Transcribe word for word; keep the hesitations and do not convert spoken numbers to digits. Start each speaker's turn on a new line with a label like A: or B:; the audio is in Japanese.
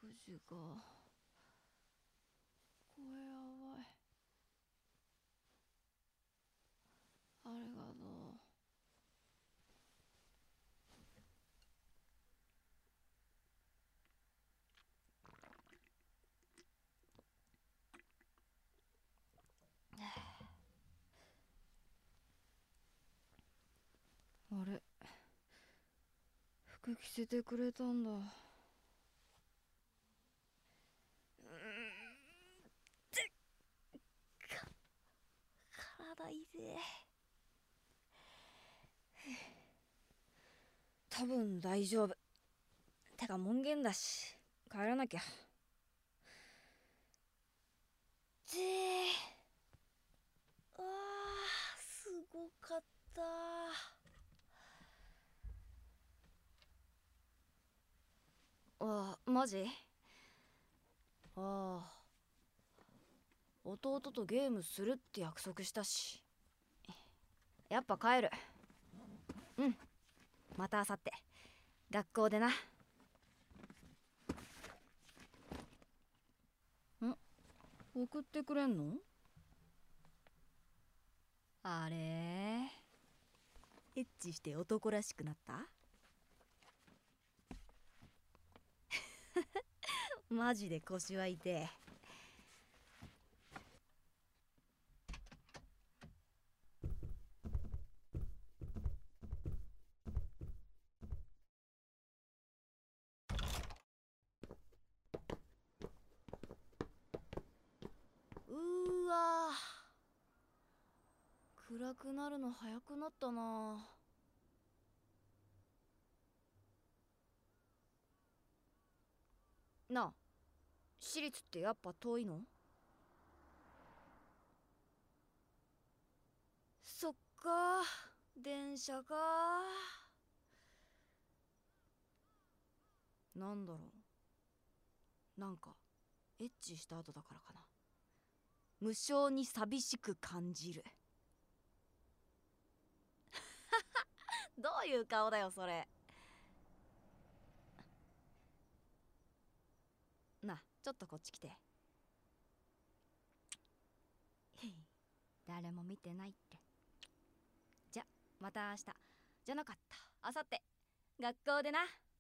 A: くじがこれやばい。ありがとう。あれ、服着せてくれたんだ。うーんってか体いぜ。多分大丈夫。てか門限だし帰らなきゃ。ぜー、あーすごかった。あ、マジ？ああ、弟とゲームするって約束したし、やっぱ帰る。うん、またあさって学校でな。ん、送ってくれんの？あれエッチして男らしくなった？マジで腰は痛え。うーわー、暗くなるの早くなったな。なあ、私立ってやっぱ遠いの？そっか、電車か。なんだろう、なんかエッチした後だからかな。無性に寂しく感じる。どういう顔だよそれ。なあ、ちょっとこっち来て。誰も見てないって。じゃ、また明日じゃなかった、明後日学校でな。